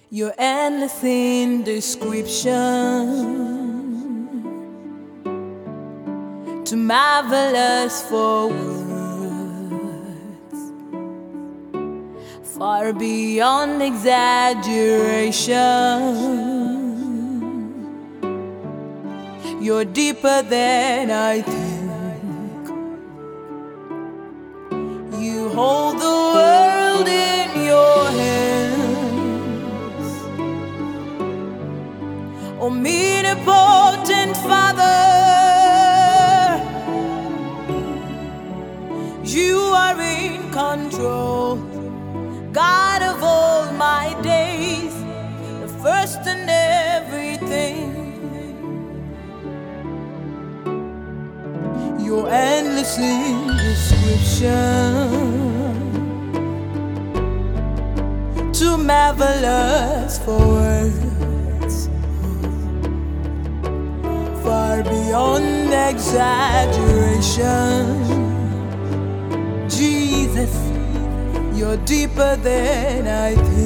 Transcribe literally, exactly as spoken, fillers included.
You're endless in description, too marvelous for words, far beyond exaggeration. You're deeper than I think. You hold the world in your hands, omnipotent Father. You are in control, God of all my days, the first in everything. You're endless in description, too marvelous for words, far beyond exaggeration. Jesus, you're deeper than I think.